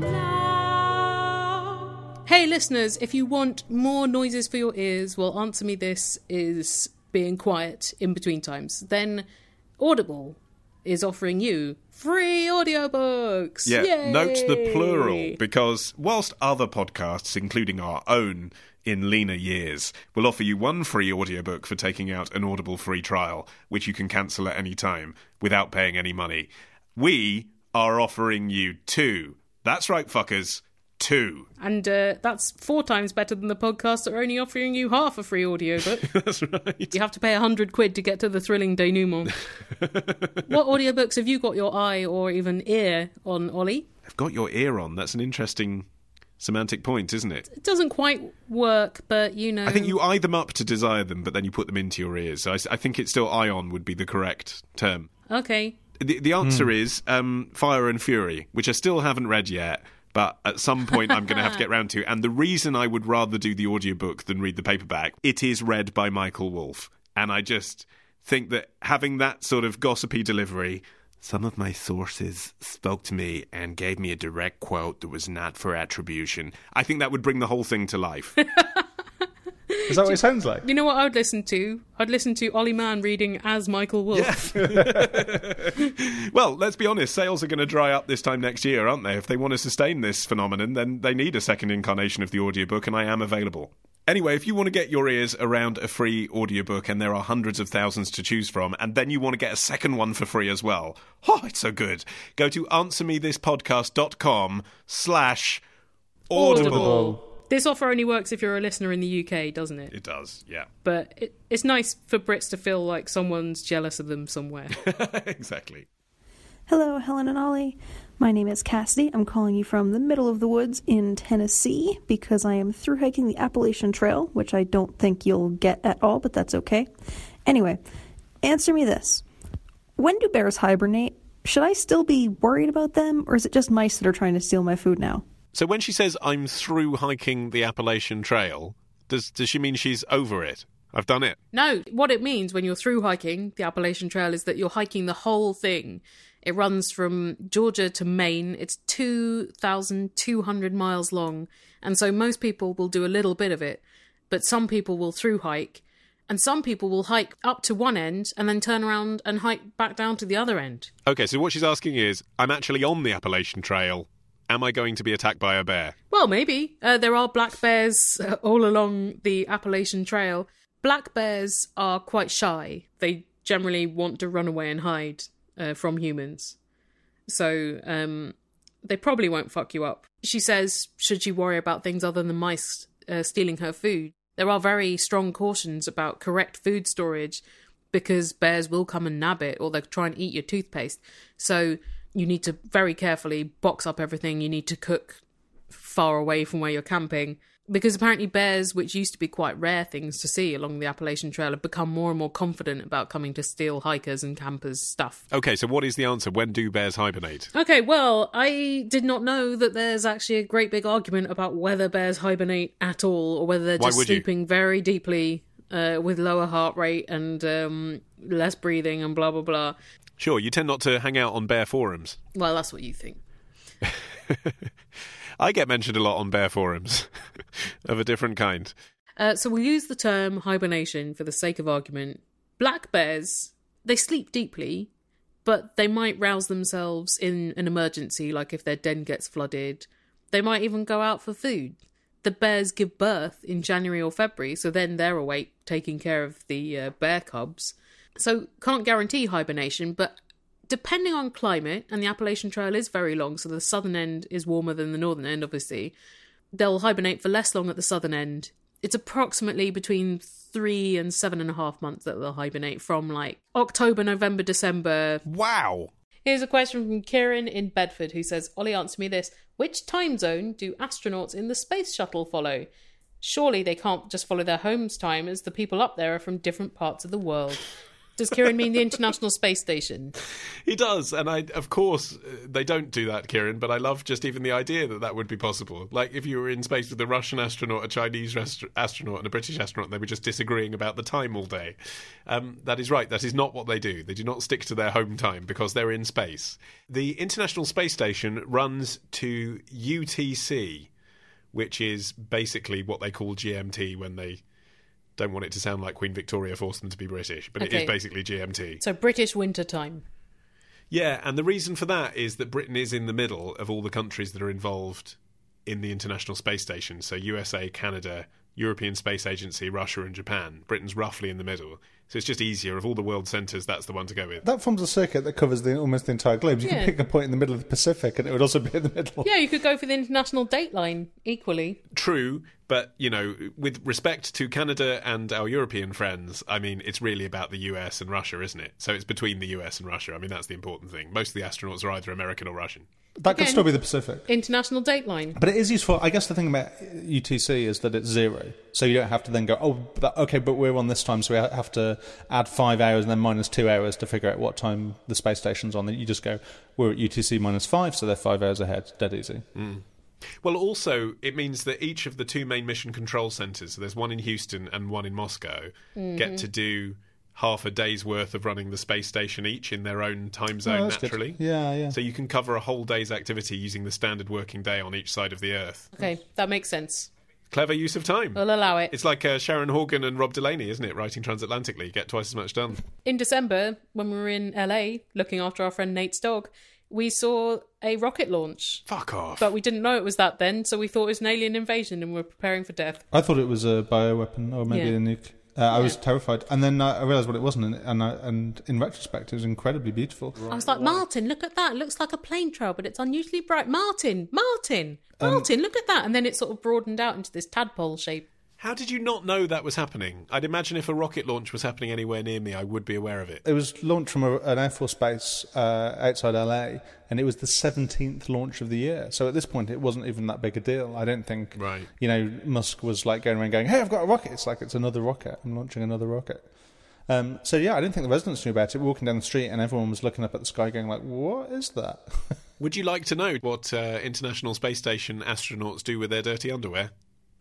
now. Hey listeners, if you want more noises for your ears while Answer Me This is being quiet in between times, then Audible is offering you free audiobooks. Yeah, Yay! Note the plural, because whilst other podcasts, including our own in leaner years, will offer you one free audiobook for taking out an Audible free trial, which you can cancel at any time without paying any money, we are offering you two. That's right, fuckers. Two. And uh, that's four times better than the podcasts that are only offering you half a free audiobook. That's right. You have to pay a hundred quid to get to the thrilling denouement. What audiobooks have you got your eye or even ear on, Ollie? I've got your ear on. That's an interesting semantic point, isn't it? It doesn't quite work, but you know... I think you eye them up to desire them, but then you put them into your ears. So I, I think it's still eye on would be the correct term. Okay. The, the answer mm. is um, Fire and Fury, which I still haven't read yet. But at some point I'm going to have to get round to. And the reason I would rather do the audiobook than read the paperback, it is read by Michael Wolff. And I just think that having that sort of gossipy delivery, some of my sources spoke to me and gave me a direct quote that was not for attribution, I think that would bring the whole thing to life. Is that what it sounds like? You know what I would listen to? I'd listen to Ollie Mann reading as Michael Wolff. Yeah. Well, let's be honest, sales are going to dry up this time next year, aren't they? If they want to sustain this phenomenon, then they need a second incarnation of the audiobook, and I am available. Anyway, if you want to get your ears around a free audiobook, and there are hundreds of thousands to choose from, and then you want to get a second one for free as well, oh, it's so good. Go to answermethispodcast.com slash audible. Audible. This offer only works if you're a listener in the U K, doesn't it? It does, yeah. But it, it's nice for Brits to feel like someone's jealous of them somewhere. Exactly. Hello, Helen and Ollie. My name is Cassidy. I'm calling you from the middle of the woods in Tennessee because I am through hiking the Appalachian Trail, which I don't think you'll get at all, but that's okay. Anyway, answer me this. When do bears hibernate? Should I still be worried about them, or is it just mice that are trying to steal my food now? So when she says, I'm through hiking the Appalachian Trail, does does she mean she's over it? I've done it. No, what it means when you're through hiking the Appalachian Trail is that you're hiking the whole thing. It runs from Georgia to Maine. It's two thousand two hundred miles long. And so most people will do a little bit of it. But some people will through hike. And some people will hike up to one end and then turn around and hike back down to the other end. Okay, so what she's asking is, I'm actually on the Appalachian Trail. Am I going to be attacked by a bear? Well, maybe. Uh, there are black bears uh, all along the Appalachian Trail. Black bears are quite shy. They generally want to run away and hide uh, from humans. So um, they probably won't fuck you up. She says, should she worry about things other than mice uh, stealing her food? There are very strong cautions about correct food storage because bears will come and nab it or they'll try and eat your toothpaste. So you need to very carefully box up everything. You need to cook far away from where you're camping. Because apparently bears, which used to be quite rare things to see along the Appalachian Trail, have become more and more confident about coming to steal hikers' and campers' stuff. Okay, so what is the answer? When do bears hibernate? Okay, well, I did not know that there's actually a great big argument about whether bears hibernate at all or whether they're Why just would you? sleeping very deeply uh, with lower heart rate and um, less breathing and blah, blah, blah. Sure, you tend not to hang out on bear forums. Well, that's what you think. I get mentioned a lot on bear forums of a different kind. Uh, so we'll use the term hibernation for the sake of argument. Black bears, they sleep deeply, but they might rouse themselves in an emergency, like if their den gets flooded. They might even go out for food. The bears give birth in January or February, so then they're awake taking care of the uh, bear cubs. So can't guarantee hibernation, but depending on climate, and the Appalachian Trail is very long, so the southern end is warmer than the northern end, obviously, they'll hibernate for less long at the southern end. It's approximately between three and seven and a half months that they'll hibernate from, like, October, November, December. Wow! Here's a question from Kieran in Bedford, who says, Ollie, answer me this. Which time zone do astronauts in the space shuttle follow? Surely they can't just follow their home's time, as the people up there are from different parts of the world. Does Kieran mean the International Space Station? He does, and I, of course, uh, they don't do that, Kieran, but I love just even the idea that that would be possible. Like, if you were in space with a Russian astronaut, a Chinese rest- astronaut, and a British astronaut, and they were just disagreeing about the time all day. Um, that is right, that is not what they do. They do not stick to their home time because they're in space. The International Space Station runs to U T C, which is basically what they call G M T when they don't want it to sound like Queen Victoria forced them to be British, but Okay. it is basically G M T. So British winter time. Yeah, and the reason for that is that Britain is in the middle of all the countries that are involved in the International Space Station. So U S A, Canada, European Space Agency, Russia and Japan. Britain's roughly in the middle. So it's just easier. Of all the world centres, that's the one to go with. That forms a circuit that covers the, almost the entire globe. You Yeah. can pick a point in the middle of the Pacific and it would also be in the middle. Yeah, you could go for the International Dateline equally. True, but, you know, with respect to Canada and our European friends, I mean, it's really about the U S and Russia, isn't it? So it's between the U S and Russia. I mean, that's the important thing. Most of the astronauts are either American or Russian. That could Again. still be the Pacific. International Dateline. But it is useful. I guess the thing about U T C is that it's zero. So you don't have to then go, oh, but, okay, but we're on this time, so we have to add five hours and then minus two hours to figure out what time the space station's on. You just go, we're at U T C minus five, so they're five hours ahead. Dead easy. Mm. Well, also, it means that each of the two main mission control centres, so there's one in Houston and one in Moscow, Mhm. get to do half a day's worth of running the space station each in their own time zone, Oh, that's good. naturally. Yeah, yeah. So you can cover a whole day's activity using the standard working day on each side of the Earth. Okay, that makes sense. Clever use of time. We'll allow it. It's like uh, Sharon Horgan and Rob Delaney, isn't it? Writing transatlantically, you get twice as much done. In December, when we were in L A looking after our friend Nate's dog, we saw a rocket launch. Fuck off. But we didn't know it was that then, so we thought it was an alien invasion and we were preparing for death. I thought it was a bioweapon or maybe Yeah. a nuke. Uh, I was terrified. And then uh, I realised what it wasn't, and, and, I, and in retrospect, it was incredibly beautiful. I was like, Martin, look at that. It looks like a plane trail, but it's unusually bright. Martin, Martin, Um, Martin, look at that. And then it sort of broadened out into this tadpole shape. How did you not know that was happening? I'd imagine if a rocket launch was happening anywhere near me, I would be aware of it. It was launched from a, an Air Force base uh, outside L A, and it was the seventeenth launch of the year. So at this point, it wasn't even that big a deal. I don't think, Right. you know, Musk was like going around going, hey, I've got a rocket. It's like, it's another rocket. I'm launching another rocket. Um, so yeah, I don't think the residents knew about it. We were walking down the street, and everyone was looking up at the sky going like, what is that? Would you like to know what uh, International Space Station astronauts do with their dirty underwear?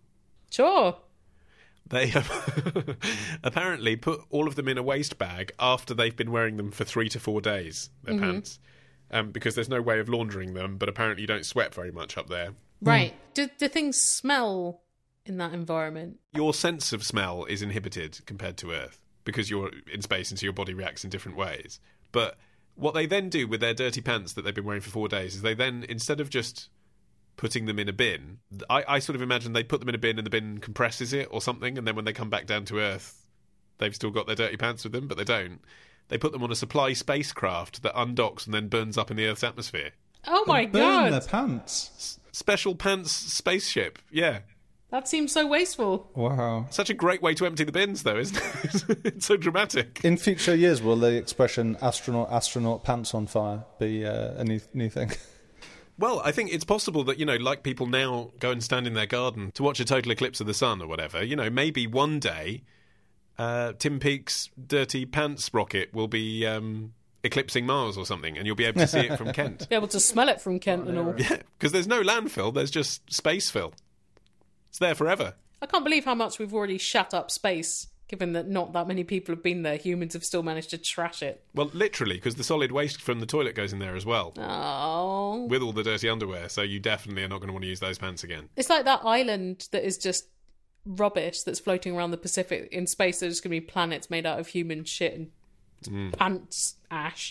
Sure. They have apparently put all of them in a waste bag after they've been wearing them for three to four days, their Mhm. pants, um, because there's no way of laundering them, but apparently you don't sweat very much up there. Right. Do, do things smell in that environment? Your sense of smell is inhibited compared to Earth because you're in space and so your body reacts in different ways. But what they then do with their dirty pants that they've been wearing for four days is they then, instead of just putting them in a bin, I, I sort of imagine they put them in a bin and the bin compresses it or something, and then when they come back down to Earth, they've still got their dirty pants with them, but they don't. They put them on a supply spacecraft that undocks and then burns up in the Earth's atmosphere. Oh my Burn god. their pants. S- special pants spaceship, yeah. That seems so wasteful. Wow. Such a great way to empty the bins, though, isn't it? It's so dramatic. In future years, will the expression astronaut, astronaut, pants on fire be uh, a new, new thing? Well, I think it's possible that, you know, like people now go and stand in their garden to watch a total eclipse of the sun or whatever, you know, maybe one day uh, Tim Peake's dirty pants rocket will be um, eclipsing Mars or something, and you'll be able to see it from Kent. Be able to smell it from Kent and all. Yeah, because there's no landfill, there's just space fill. It's there forever. I can't believe how much we've already shut up space, given that not that many people have been there. Humans have still managed to trash it. Well, literally, because the solid waste from the toilet goes in there as well. Oh. With all the dirty underwear, so you definitely are not going to want to use those pants again. It's like that island that is just rubbish that's floating around the Pacific in space. There's just going to be planets made out of human shit and Mm. pants ash.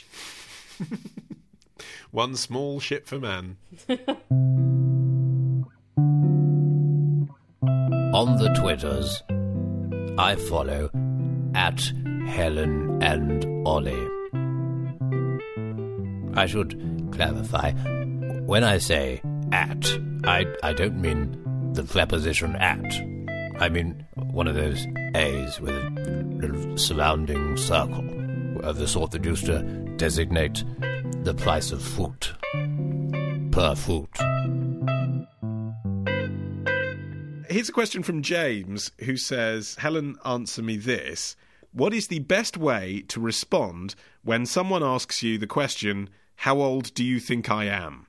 One small ship for man. On the Twitters, I follow at Helen and Ollie. I should clarify, when I say at, I, I don't mean the preposition at. I mean one of those A's with a little surrounding circle, of the sort that used to designate the price of fruit, per fruit. Here's a question from James, who says, Helen, answer me this. What is the best way to respond when someone asks you the question, how old do you think I am?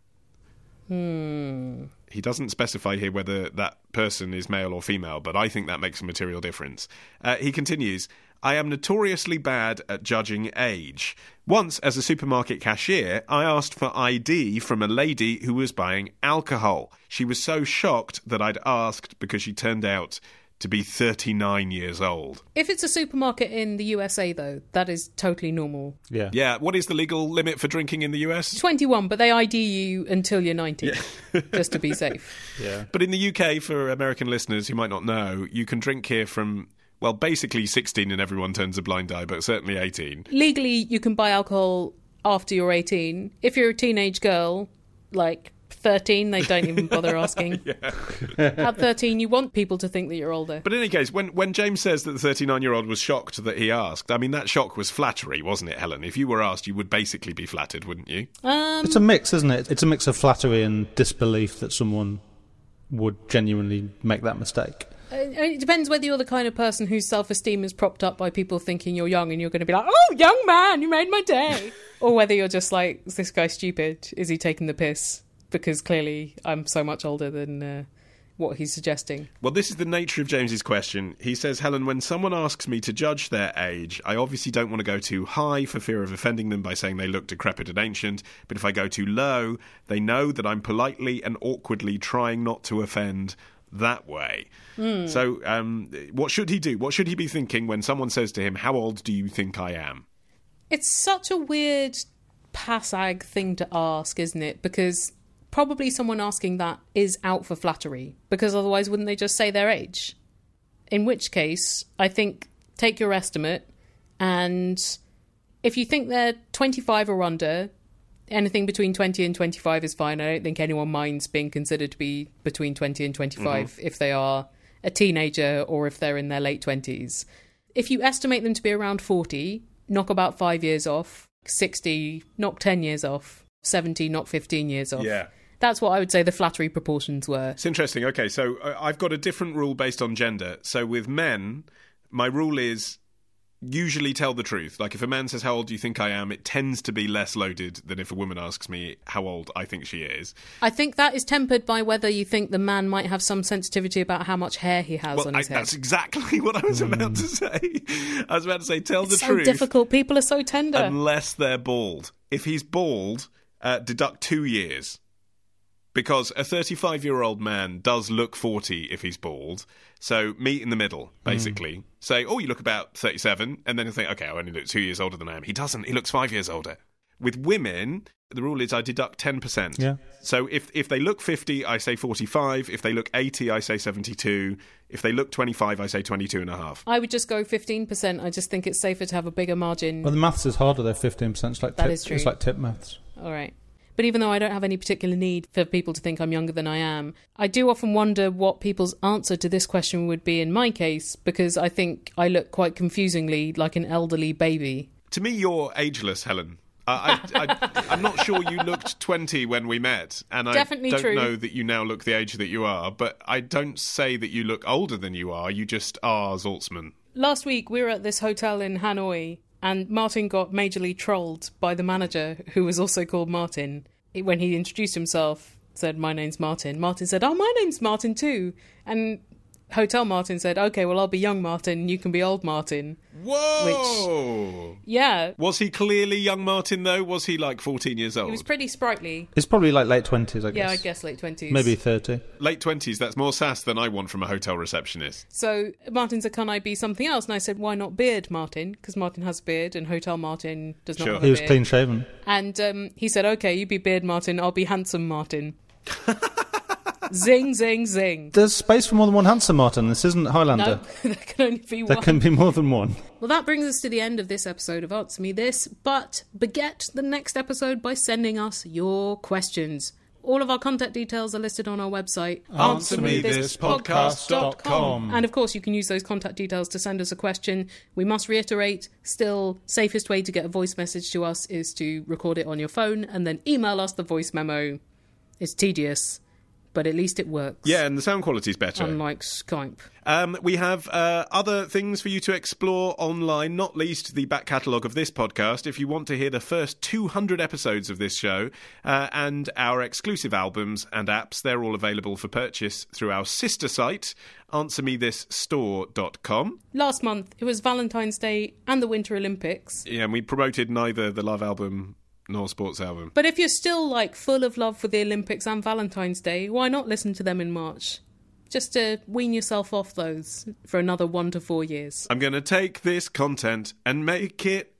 Hmm. He doesn't specify here whether that person is male or female, but I think that makes a material difference. Uh, he continues, I am notoriously bad at judging age. Once, as a supermarket cashier, I asked for I D from a lady who was buying alcohol. She was so shocked that I'd asked because she turned out to be thirty-nine years old. If it's a supermarket in the U S A, though, that is totally normal. Yeah. Yeah, what is the legal limit for drinking in the U S? twenty-one, but they I D you until you're ninety, yeah. just to be safe. Yeah. But in the U K, for American listeners who might not know, you can drink here from, well, basically sixteen and everyone turns a blind eye, but certainly eighteen. Legally, you can buy alcohol after you're eighteen. If you're a teenage girl, like thirteen, they don't even bother asking. At thirteen, you want people to think that you're older. But in any case, when, when James says that the thirty-nine-year-old was shocked that he asked, I mean, that shock was flattery, wasn't it, Helen? If you were asked, you would basically be flattered, wouldn't you? Um, it's a mix, isn't it? It's a mix of flattery and disbelief that someone would genuinely make that mistake. It depends whether you're the kind of person whose self-esteem is propped up by people thinking you're young and you're going to be like, oh, young man, you made my day. Or whether you're just like, is this guy stupid? Is he taking the piss? Because clearly I'm so much older than uh, what he's suggesting. Well, this is the nature of James's question. He says, Helen, when someone asks me to judge their age, I obviously don't want to go too high for fear of offending them by saying they look decrepit and ancient. But if I go too low, they know that I'm politely and awkwardly trying not to offend that way. Mm. So um, what should he do? What should he be thinking when someone says to him, how old do you think I am? It's such a weird passag thing to ask, isn't it? Because probably someone asking that is out for flattery, because otherwise wouldn't they just say their age? In which case, I think take your estimate, and if you think they're twenty-five or under, anything between twenty and twenty-five is fine. I don't think anyone minds being considered to be between twenty and twenty-five mm-hmm. if they are a teenager or if they're in their late twenties. If you estimate them to be around forty, knock about five years off. sixty, knock ten years off. seventy, knock fifteen years off. Yeah. That's what I would say the flattery proportions were. It's interesting. Okay, so I've got a different rule based on gender. So with men, my rule is usually tell the truth. Like if a man says, how old do you think I am? It tends to be less loaded than if a woman asks me how old I think she is. I think that is tempered by whether you think the man might have some sensitivity about how much hair he has well, on his I, head. That's exactly what I was mm. about to say. I was about to say, tell it's the so truth. It's so difficult. People are so tender. Unless they're bald. If he's bald, uh, deduct two years. Because a thirty-five-year-old man does look forty if he's bald. So meet in the middle, basically. Mm. Say, oh, you look about thirty-seven. And then you think, okay, I only look two years older than I am. He doesn't. He looks five years older. With women, the rule is I deduct ten percent. Yeah. So if, if they look fifty, I say forty-five. If they look eighty, I say seventy-two. If they look twenty-five, I say twenty-two and a half. I would just go fifteen percent. I just think it's safer to have a bigger margin. Well, the maths is harder, though, fifteen percent. It's like that tip, is true. It's like tip maths. All right. But even though I don't have any particular need for people to think I'm younger than I am, I do often wonder what people's answer to this question would be in my case, because I think I look quite confusingly like an elderly baby. To me, you're ageless, Helen. I, I, I, I'm not sure you looked twenty when we met, and I Definitely don't true. know that you now look the age that you are, but I don't say that you look older than you are, you just are Zaltzman. Last week, we were at this hotel in Hanoi, and Martin got majorly trolled by the manager, who was also called Martin. When he introduced himself, said, my name's Martin. Martin said, oh, my name's Martin too. And Hotel Martin said, okay, well, I'll be young Martin, you can be old Martin. Whoa! Which, yeah. Was he clearly young Martin, though? Was he like fourteen years old? He was pretty sprightly. It's probably like late twenties, I guess. Yeah, I guess late twenties. Maybe thirty. Late twenties, that's more sass than I want from a hotel receptionist. So Martin said, can I be something else? And I said, why not beard Martin? Because Martin has a beard and Hotel Martin does not sure. have a He was beard. clean shaven. And um, he said, okay, you be beard Martin, I'll be handsome Martin. Zing, zing, zing. There's space for more than one handsome Martin. This isn't Highlander. No, there can only be one. There can be more than one. Well, that brings us to the end of this episode of Answer Me This, but beget the next episode by sending us your questions. All of our contact details are listed on our website, answer me this podcast dot com. And of course, you can use those contact details to send us a question. We must reiterate, still, safest way to get a voice message to us is to record it on your phone and then email us the voice memo. It's tedious, but at least it works. Yeah, and the sound quality's better. Unlike Skype. Um, we have uh, other things for you to explore online, not least the back catalogue of this podcast, if you want to hear the first two hundred episodes of this show, uh, and our exclusive albums and apps. They're all available for purchase through our sister site, answer me this store dot com. Last month, it was Valentine's Day and the Winter Olympics. Yeah, and we promoted neither the Love album nor Sports album. But if you're still, like, full of love for the Olympics and Valentine's Day, why not listen to them in March? Just to wean yourself off those for another one to four years. I'm going to take this content and make it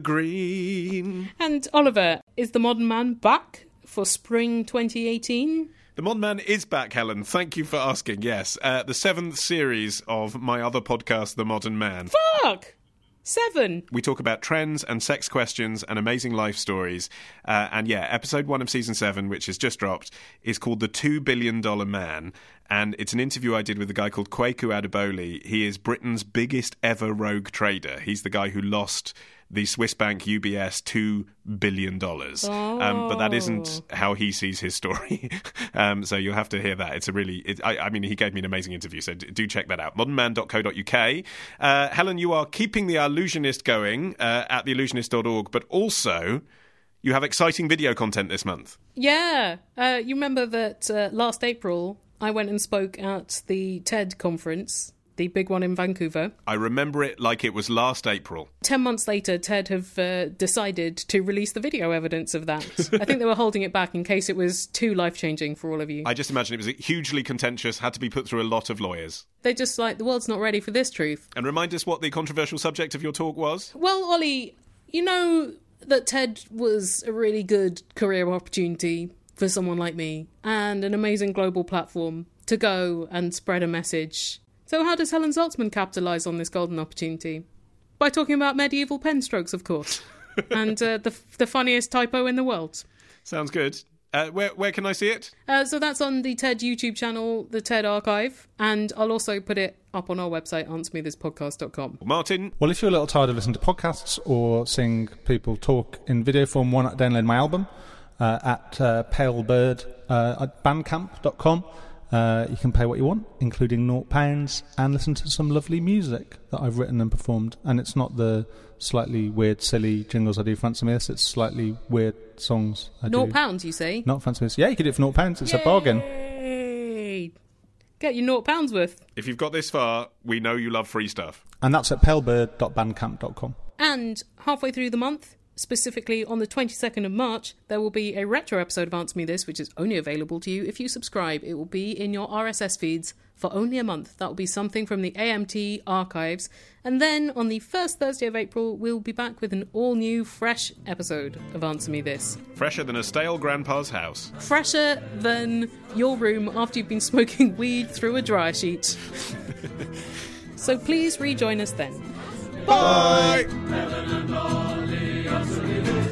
evergreen. And, Oliver, is The Modern Man back for spring twenty eighteen? The Modern Man is back, Helen. Thank you for asking, yes. Uh, the seventh series of my other podcast, The Modern Man. Fuck! Seven. We talk about trends and sex questions and amazing life stories. Uh, and yeah, episode one of season seven, which has just dropped, is called The Two Billion Dollar Man. And it's an interview I did with a guy called Kwaku Adeboli. He is Britain's biggest ever rogue trader. He's the guy who lost the Swiss bank U B S two billion dollars. Oh. Um, but that isn't how he sees his story. um, so you'll have to hear that. It's a really... It, I, I mean, he gave me an amazing interview, so d- do check that out. modern man dot co dot uk. Uh, Helen, you are keeping The Illusionist going uh, at the illusionist dot org, but also you have exciting video content this month. Yeah. Uh, you remember that uh, last April I went and spoke at the TED conference, the big one in Vancouver. I remember it like it was last April. Ten months later, TED have uh, decided to release the video evidence of that. I think they were holding it back in case it was too life-changing for all of you. I just imagine it was hugely contentious, had to be put through a lot of lawyers. They're just like, the world's not ready for this truth. And remind us what the controversial subject of your talk was? Well, Ollie, you know that TED was a really good career opportunity for someone like me and an amazing global platform to go and spread a message. So how does Helen Zaltzman capitalise on this golden opportunity? By talking about medieval pen strokes, of course. and uh, the the funniest typo in the world. Sounds good. Uh, where where can I see it? Uh, so that's on the TED YouTube channel, the TED Archive, and I'll also put it up on our website, answer me this podcast dot com. Martin? Well, if you're a little tired of listening to podcasts or seeing people talk in video form, why not download my album uh, at uh, palebird uh, at bandcamp dot com. Uh, you can pay what you want, including naught pounds, and listen to some lovely music that I've written and performed. And it's not the slightly weird, silly jingles I do for Answer Me This. It's slightly weird songs I do. Naught pounds, you say? Not Fancy This. Yeah, you can do it for naught pounds. It's Yay! a bargain. Get your naught pounds worth. If you've got this far, we know you love free stuff. And that's at palebird dot bandcamp dot com. And halfway through the month, specifically on the twenty-second of March, there will be a retro episode of Answer Me This, which is only available to you if you subscribe. It will be in your R S S feeds for only a month. That will be something from the A M T archives. And then on the first Thursday of April, we'll be back with an all-new, fresh episode of Answer Me This. Fresher than a stale grandpa's house. Fresher than your room after you've been smoking weed through a dryer sheet. So please rejoin us then. Bye! Bye.